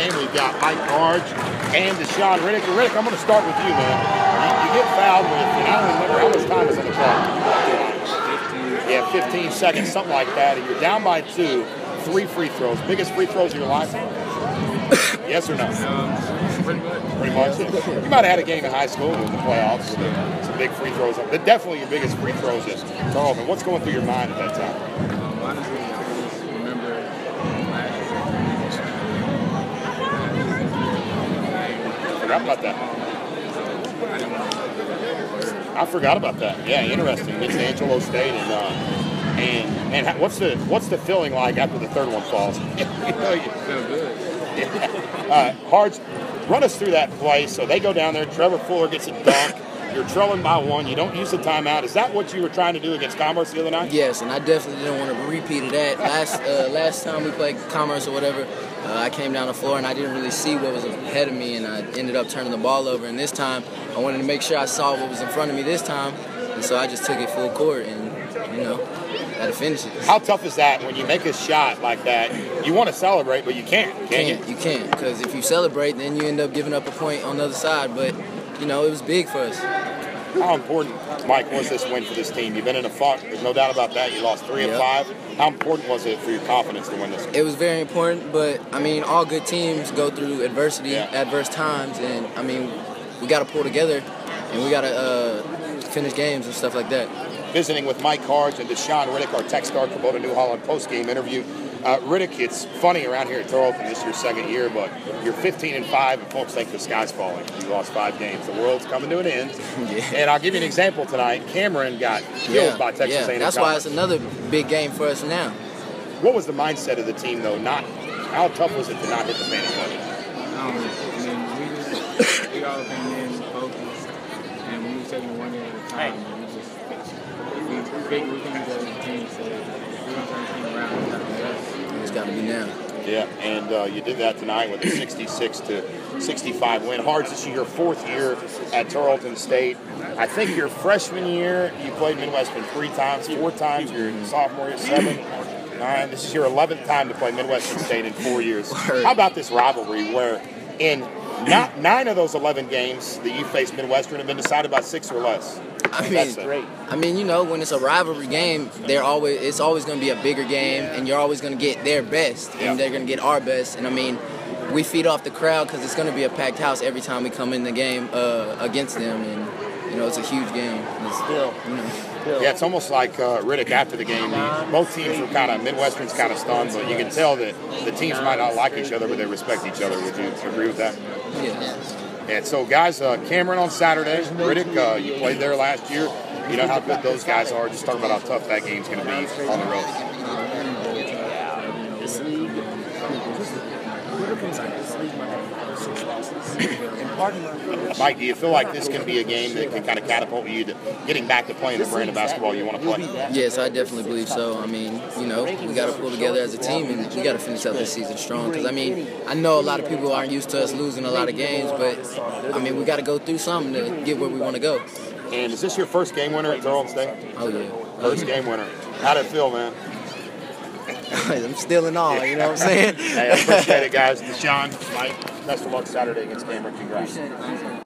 game. We've got Mike Garge and Deshaun Riddick. Riddick, I'm going to start with you, man. You get fouled with, and I don't remember how much time is on the clock. Yeah, 15 seconds, something like that. And you're down by 2, 3 free throws. Biggest free throws of your life? Yes or no? Pretty much. Pretty much. Yeah. You might have had a game in high school in the playoffs with some big free throws. But definitely your biggest free throws is Tarleton. What's going through your mind at that time? Honestly, I just remember Forgot about that. I forgot about that. Yeah, interesting. It's Angelo State, and what's the feeling like after the third one falls? you feel good. Hards, run us through that play. So they go down there. Trevor Fuller gets a dunk. You're trailing by 1. You don't use the timeout. Is that what you were trying to do against Commerce the other night? Yes, and I definitely didn't want to repeat of that. Last time we played Commerce or whatever, I came down the floor and I didn't really see what was ahead of me, and I ended up turning the ball over. And this time, I wanted to make sure I saw what was in front of me this time, and so I just took it full court and, had to finish it. How tough is that when you make a shot like that? You want to celebrate, but you can't. You can't, because if you celebrate, then you end up giving up a point on the other side. But, it was big for us. How important, Mike, was this win for this team? You've been in a funk. There's no doubt about that. You lost 3 of 5. How important was it for your confidence to win this? It was very important, but, all good teams go through adversity, adverse times, and, we got to pull together, and we got to finish games and stuff like that. Visiting with Mike Garge and Deshaun Riddick, our Techstar Kubota New Holland post-game interview. Riddick, it's funny around here at Tarleton, this is your second year, but you're 15-5, and folks think the sky's falling. You lost 5 games. The world's coming to an end. And I'll give you an example tonight. Cameron got killed by Texas A&M. That's why it's another big game for us now. What was the mindset of the team, though? How tough was it to not hit the panic button? We all came in focused, and we were taking it one day at a time. We big things as a team, so we're going to turn the team around. It's got to be now. Yeah, and you did that tonight with a 66-65 win. Hards, this is your 4th year at Tarleton State. I think your freshman year, you played Midwestern 3 times, 4 times. Your sophomore year, 7, 9. This is your 11th time to play Midwestern State in 4 years. How about this rivalry where in 9 of those 11 games that you faced Midwestern have been decided by 6 or less? That's great. When it's a rivalry game, it's always going to be a bigger game, and you're always going to get their best, and they're going to get our best. And we feed off the crowd because it's going to be a packed house every time we come in the game against them, and it's a huge game. Yeah, it's almost like Riddick after the game. Both teams were Midwestern's kind of stunned, but you can tell that the teams might not like each other, but they respect each other. Would you agree with that? Yeah. And so, guys, Cameron on Saturday. Riddick, you played there last year. You know how good those guys are. Just talk about how tough that game's going to be on the road. Mike, do you feel like this can be a game that can kind of catapult you to getting back to playing the brand of basketball you want to play? Yes, I definitely believe so. We got to pull together as a team, and we got to finish out this season strong. Because, I know a lot of people aren't used to us losing a lot of games, but, we got to go through something to get where we want to go. And is this your first game winner at Tarleton State? Oh, yeah. First game winner. How'd it feel, man? I'm still in awe, you know what I'm saying? Hey, I appreciate it, guys. Deshaun, Mike, best of luck Saturday against Cameron. Congrats.